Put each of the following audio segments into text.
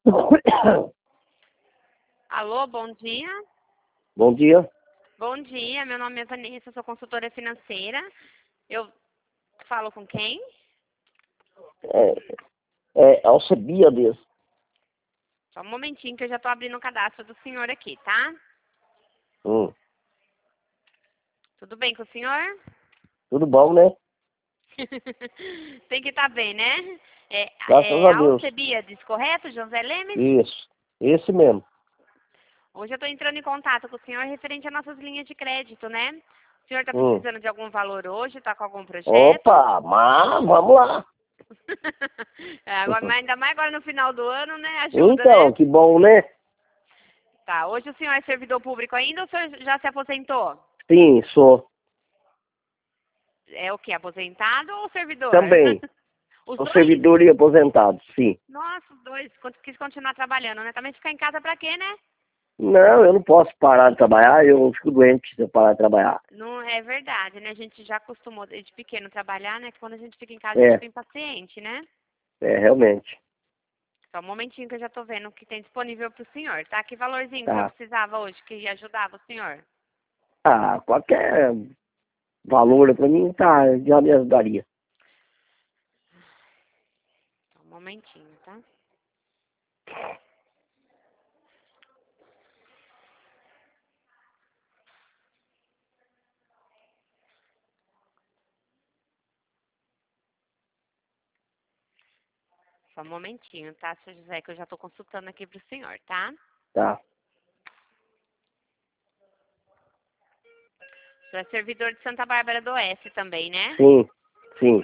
Alô, bom dia. Bom dia. Bom dia, meu nome é Vanessa, sou consultora financeira. Eu falo com quem? Alcebiades. Só um momentinho que eu já estou abrindo o cadastro do senhor aqui, tá? Hum, Tudo bem com o senhor? tudo bom, né? Tem que estar bem, né? Graças a Deus. Alcebiades, correto, José Lemes? Isso. Esse mesmo. Hoje eu estou entrando em contato com o senhor referente às nossas linhas de crédito, né? O senhor está Hum. precisando de algum valor hoje? Está com algum projeto? Opa, mas vamos lá. Agora, mas ainda mais agora no final do ano, né? Ajuda, Então, né? que bom, né? Tá, hoje o senhor é servidor público ainda ou o senhor já se aposentou? Sim, sou. É o quê? Aposentado ou servidor? Também. Os Sou dois? servidor e aposentado, sim. Nossa, os dois. Quis continuar trabalhando, né? Também ficar em casa pra quê, né? Não, eu não posso parar de trabalhar, eu fico doente se eu parar de trabalhar. Não é verdade, né? A gente já acostumou desde pequeno trabalhar, né? Que quando a gente fica em casa a gente É, fica impaciente, né? realmente. Só um momentinho que eu já tô vendo o que tem disponível pro senhor, tá? Que valorzinho que o senhor Tá. precisava hoje que ajudava o senhor? Ah, qualquer valor pra mim, tá, já me ajudaria. Só um momentinho, tá? Só um momentinho, tá, seu José, que eu já tô consultando aqui pro senhor, tá? Tá. O senhor é servidor de Santa Bárbara do Oeste também, né? Sim, sim.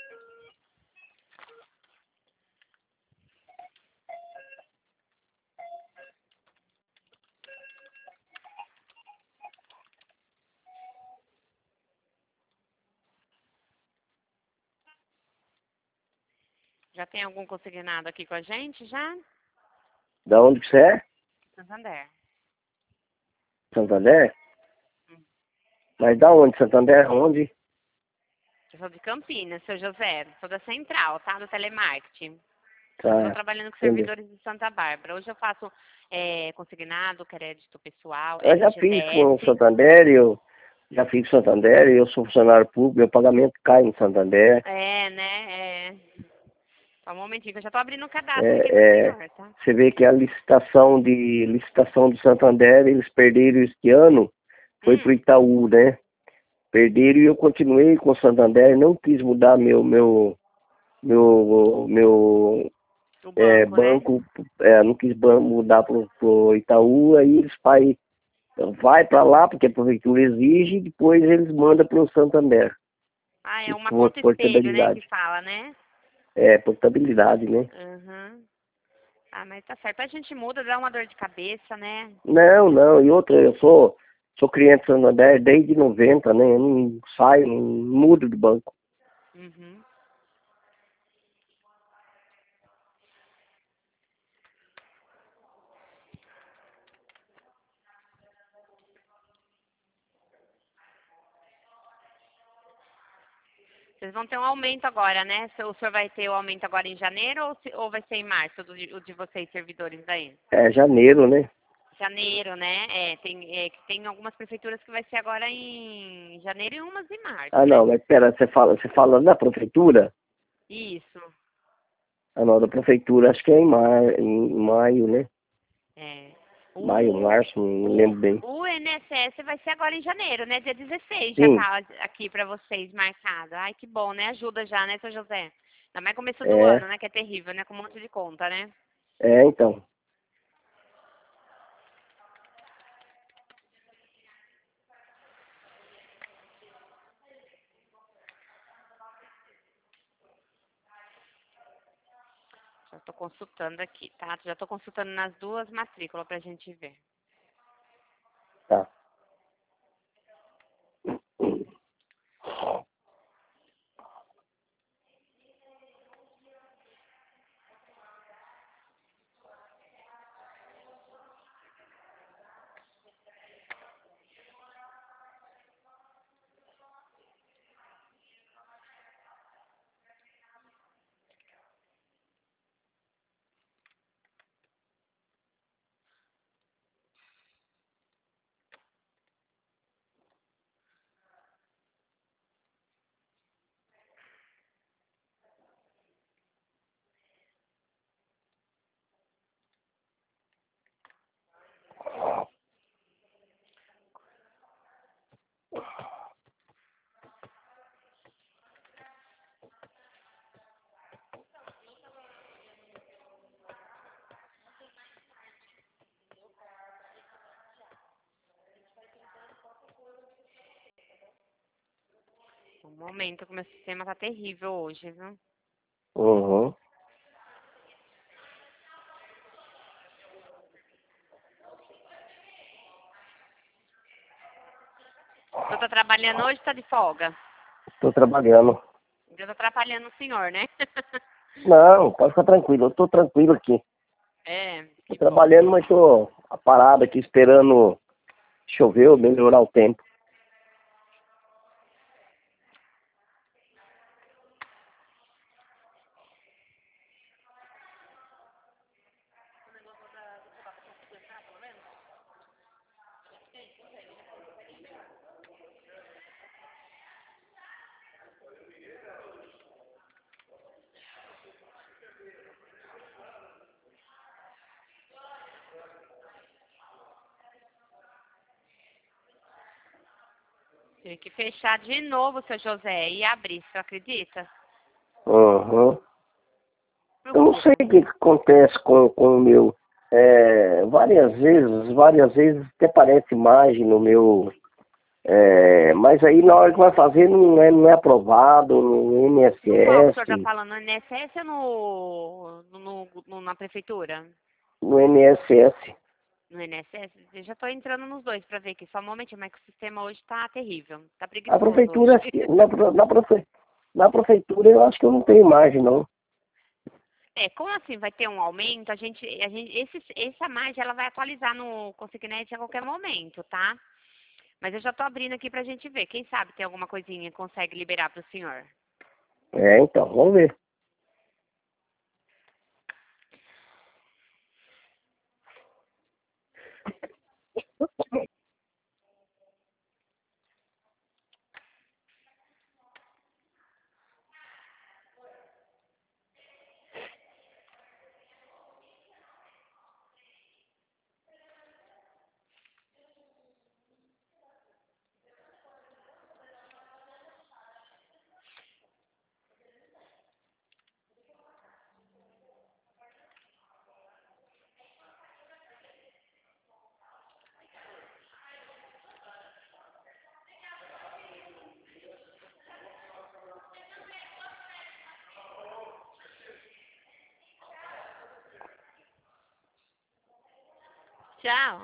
Já tem algum consignado aqui com a gente, já? Da onde que você é? Santander. Santander? Mas da onde? Santander? Onde? Eu sou de Campinas, seu José. Sou da Central, tá? Do telemarketing. Estou Tá, trabalhando com entendeu? servidores de Santa Bárbara. Hoje eu faço consignado, crédito pessoal, Eu já fiz com o FGTS. Santander, eu já fiz com o Santander, eu sou funcionário público, meu pagamento cai em Santander. É, né? Só um momentinho, que eu já tô abrindo o cadastro aqui pro É, senhor, tá? você vê que a licitação do Santander, eles perderam este ano, foi pro Hum, Itaú, né? Perderam e eu continuei com o Santander, não quis mudar meu o banco, né? banco, não quis mudar pro Itaú, aí eles vai para lá, porque a prefeitura exige, e depois eles mandam para o Santander, Ah, é uma por conta espelho, né, que portabilidade. fala, né? Portabilidade, né? Uhum. Ah, mas tá certo. A gente muda, dá uma dor de cabeça, né? Não, não, e outra, eu sou cliente do Santander desde 90, né? Eu não saio, não mudo do banco. Uhum. Vocês vão ter um aumento agora, né? O senhor vai ter o aumento agora em janeiro ou vai ser em março, o de vocês, servidores daí? É janeiro, né? Janeiro, né? Tem algumas prefeituras que vai ser agora em janeiro e umas em março, Ah, né? não, mas pera, você fala da prefeitura? Isso. Ah, não, da prefeitura, acho que é em maio, né? É. Maio, O, março, não o, lembro bem. o INSS vai ser agora em janeiro, né? Dia 16 já Sim, tá aqui pra vocês marcado. Ai, que bom, né? Ajuda já, né, seu José? Ainda mais começo do é, ano, né? Que é terrível, né? Com um monte de conta, né? então. Já tô consultando aqui, tá? Já tô consultando nas duas matrículas pra gente ver. Tá. momento que o meu sistema tá terrível hoje, viu? Uhum. Você tá trabalhando hoje ou tá de folga? Tô trabalhando. Eu tô atrapalhando o senhor, né? Não, pode ficar tranquilo. Eu tô tranquilo aqui. É, Tô que bom. trabalhando, mas tô parado aqui esperando chover ou melhorar o tempo. Tive que fechar de novo, seu José, e abrir, você acredita? Uhum. Eu não sei o que que acontece com o meu. Várias vezes até aparece imagem no meu. Mas aí na hora que vai fazer não é aprovado no No qual que o senhor tá INSS, falando? No INSS ou na prefeitura? no INSS. No INSS? Eu já tô entrando nos dois pra ver aqui. Só um momentinho, mas que o sistema hoje tá terrível. Tá A preguiçoso hoje. prefeitura, na prefeitura eu acho que eu não tenho imagem, não. É, como assim vai ter um aumento, essa margem ela vai atualizar no Consignet a qualquer momento, tá? Mas eu já tô abrindo aqui pra gente ver. Quem sabe tem alguma coisinha que consegue liberar pro senhor. Então, vamos ver. Tchau.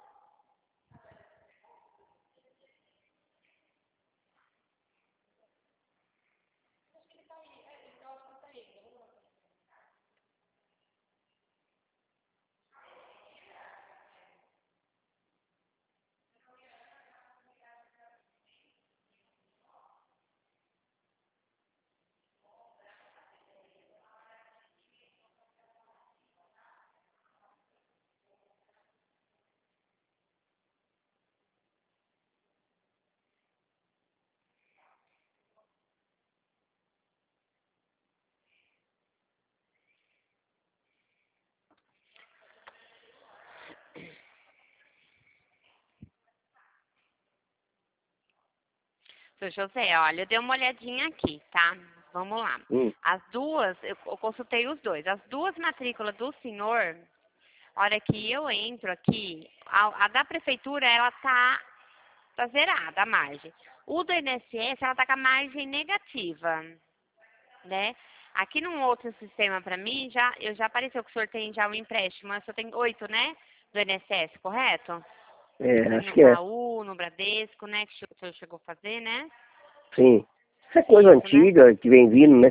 Seu José, olha, eu dei uma olhadinha aqui, tá? Vamos lá. Hum, As duas, eu consultei os dois. As duas matrículas do senhor, a hora que eu entro aqui, a da prefeitura, ela tá zerada a margem. O do INSS, ela tá com a margem negativa, né? Aqui num outro sistema para mim, eu já apareceu que o senhor tem já um empréstimo. O senhor tem 8, né? Do INSS, correto? acho No que é. Itaú, no Bradesco, né? Que o senhor chegou a fazer, né? Sim. Isso é coisa Isso, né? antiga que vem vindo, né?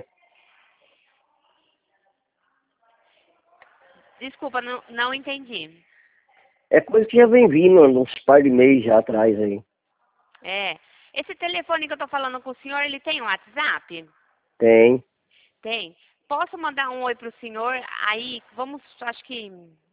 Desculpa, não entendi. É coisa que já vem vindo uns par de meses já atrás aí. É. Esse telefone que eu tô falando com o senhor, ele tem um WhatsApp? Tem. Tem. Posso mandar um oi pro senhor? Aí, vamos, acho que.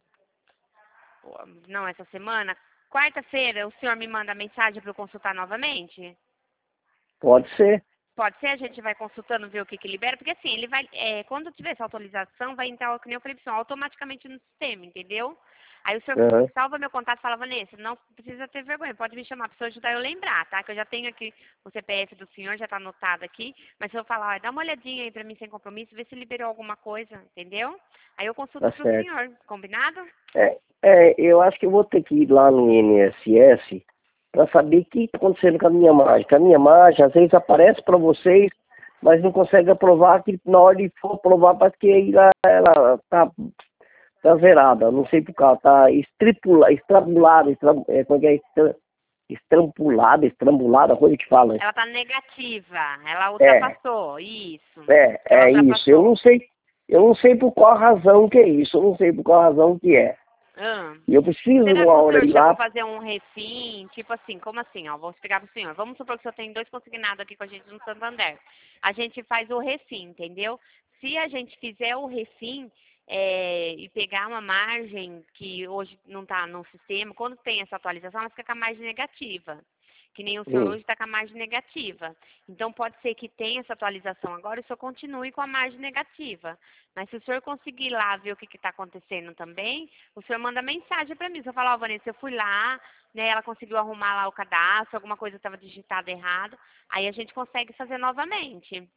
Não, essa semana. Quarta-feira, o senhor me manda mensagem para eu consultar novamente? Pode ser. Pode ser, a gente vai consultando, ver o que libera, porque assim, ele vai, quando tiver essa atualização, vai entrar, que nem eu falei pro senhor, automaticamente no sistema, entendeu? Aí o senhor Aham. salva meu contato e fala, Vanessa, não precisa ter vergonha, pode me chamar, para ajudar eu lembrar, tá? Que eu já tenho aqui o CPF do senhor, já tá anotado aqui, mas se eu falar, ó, dá uma olhadinha aí pra mim sem compromisso, vê se liberou alguma coisa, entendeu? Aí eu consulto Tá pro certo. senhor, combinado? Eu acho que eu vou ter que ir lá no INSS para saber o que está acontecendo com a minha margem. Que a minha margem, às vezes, aparece para vocês, mas não consegue aprovar, que na hora de for aprovar, parece que ela tá zerada. Não sei por causa, tá estrambulada, como é que é? Estrambulada, coisa que fala. Ela tá negativa, ela ultrapassou, isso. É isso. Eu não sei por qual razão que é isso, eu não sei por qual razão que é. E eu preciso Será uma hora que o ir senhor lá. chegou a fazer um refim, tipo assim, como assim, ó, vou explicar pro senhor. Vamos supor que o senhor tem 2 consignados aqui com a gente no Santander. A gente faz o refim, entendeu? Se a gente fizer o refim e pegar uma margem que hoje não está no sistema, quando tem essa atualização, ela fica com a margem negativa. Que nem o senhor hoje está com a margem negativa. Então, pode ser que tenha essa atualização agora e o senhor continue com a margem negativa. Mas se o senhor conseguir lá ver o que está acontecendo também, o senhor manda mensagem para mim. O senhor fala, ó, Vanessa, eu fui lá, né, ela conseguiu arrumar lá o cadastro, alguma coisa estava digitada errado, aí a gente consegue fazer novamente.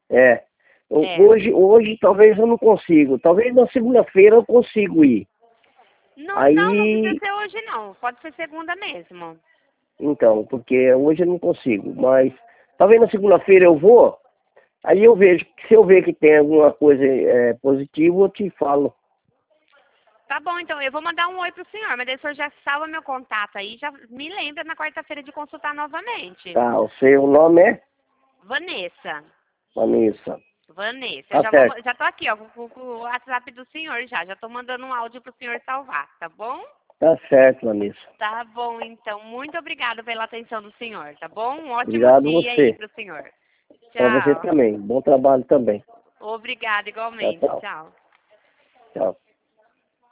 Hoje talvez eu não consigo. Talvez na segunda-feira eu consigo ir. Não precisa ser hoje não, pode ser segunda mesmo. Então, porque hoje eu não consigo, mas talvez na segunda-feira eu vou, aí eu vejo, se eu ver que tem alguma coisa positiva, eu te falo. Tá bom, então, eu vou mandar um oi pro senhor, mas daí o senhor já salva meu contato aí, já me lembra na quarta-feira de consultar novamente. Tá, o seu nome é? Vanessa. Vanessa. Vanessa, Tá já tô aqui, ó, com o WhatsApp do senhor já tô mandando um áudio pro senhor salvar, tá bom? Tá certo, Vanessa. Tá bom, então. Muito obrigada pela atenção do senhor, tá bom? Um ótimo Obrigado dia você. aí pro senhor. Tchau. Pra você também. Bom trabalho também. Obrigada, igualmente. Tchau. Tchau. Tchau.